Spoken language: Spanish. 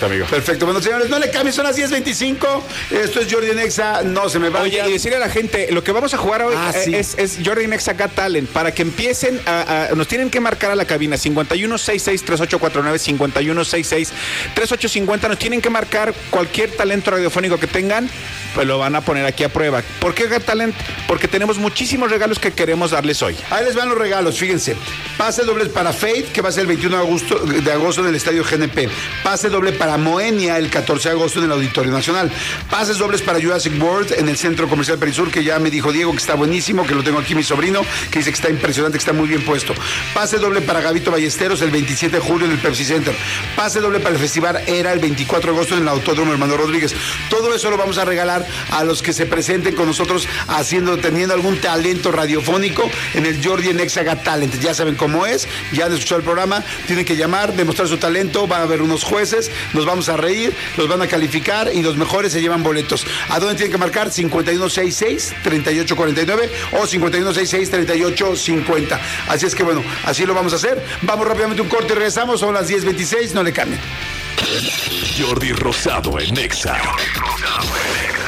Perfecto, amigo. Perfecto. Bueno, señores, no le cambien, son las 10:25. Esto es Jordi en Exa, no se me vaya. Oye, y decirle a la gente, lo que vamos a jugar hoy sí. es Jordi en Exa Got Talent. Para que empiecen, nos tienen que marcar a la cabina 5166-3849, 5166-3850. Nos tienen que marcar cualquier talento radiofónico que tengan, pues lo van a poner aquí a prueba. ¿Por qué Got Talent? Porque tenemos muchísimos regalos que queremos darles hoy. Ahí les van los regalos, fíjense. Pase doble para Faith, que va a ser el 21 de agosto en el Estadio GNP. Pase doble para Moenia el 14 de agosto en el Auditorio Nacional. Pases dobles para Jurassic World en el Centro Comercial Perisur, que ya me dijo Diego que está buenísimo, que lo tengo aquí mi sobrino, que dice que está impresionante, que está muy bien puesto. Pase doble para Gabito Ballesteros el 27 de julio en el Pepsi Center. Pase doble para el Festival Era el 24 de agosto en el Autódromo Hermano Rodríguez. Todo eso lo vamos a regalar a los que se presenten con nosotros teniendo algún talento radiofónico en el Jordi en Exa Got Talent. Ya saben cómo es, ya han escuchado el programa, tienen que llamar, demostrar su talento, va a haber unos jueces, nos vamos a reír, los van a calificar y los mejores se llevan boletos. ¿A dónde tienen que marcar? 5166-3849 o 5166-3850. Así es que bueno, así lo vamos a hacer. Vamos rápidamente a un corte y regresamos, son las 10:26, no le cambien. Jordi Rosado en Exa.